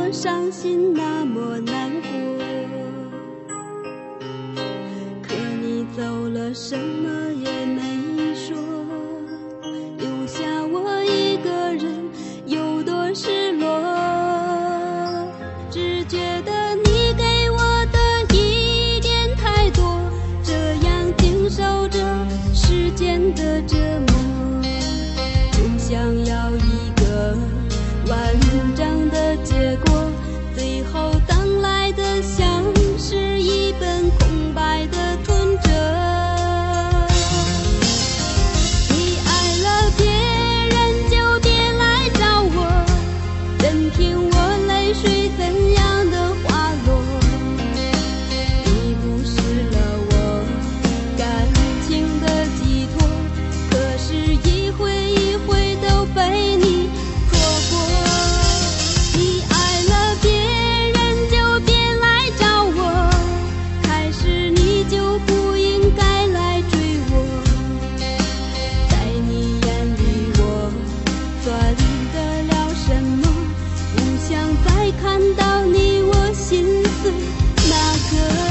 么伤心，那么难过。可你走了，什么也没说，留下我一个人，有多失落。只觉得你给我的一点太多，这样经受着时间的折磨，就想要一个完整的结果，最后等来的像是一本空白的存折。你爱了别人就别来找我，任凭我泪水怎样的滑落。你不是了我感情的寄托，可是一回一回都被你错过。你爱了别人就别来找我，开始你就不应该来追我。在你眼里我算得了什么？不想再看到你，我心碎那个。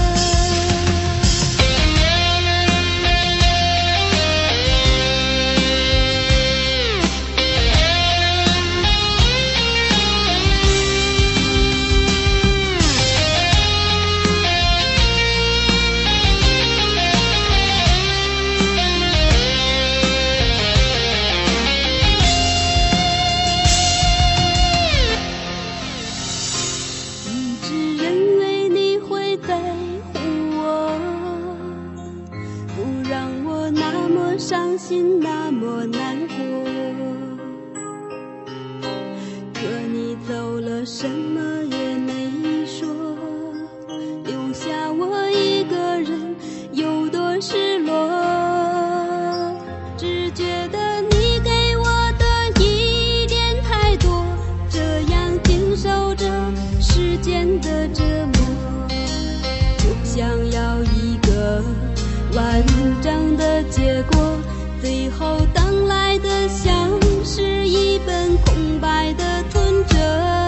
一直认为你会在乎我，不让我那么伤心，那么难过。可你走了，什么也没说，留下我一个人，有多失落。只觉得你给我的一点太多，这样经受着时间的折磨，就想要一个完整的结果，最后等来的像是一本空白的存折。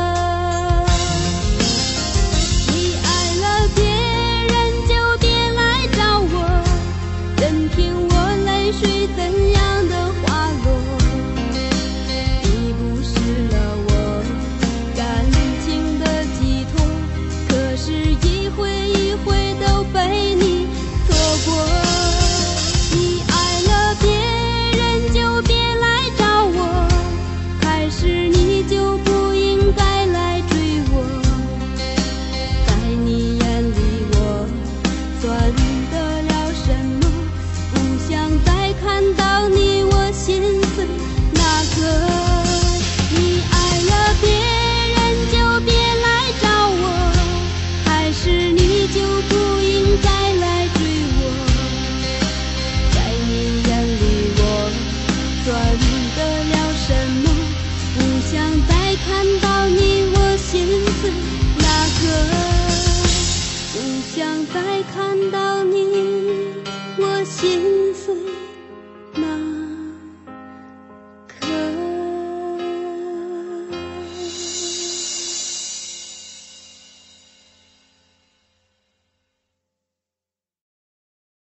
你爱了别人就别来找我，任凭我泪水怎样的滑落。你不是了我感情的寄托，可是一回一回都被你错过。你爱了别人就别来找我，开始你就不应该来追我。在你眼里我算得了什么？不想再看到你，我心碎那个。你爱了别人就别来找我，还是你就不应该来追我。在你眼里我算得了什么？不想再看到你，我心碎那个。不想再看到你，我心碎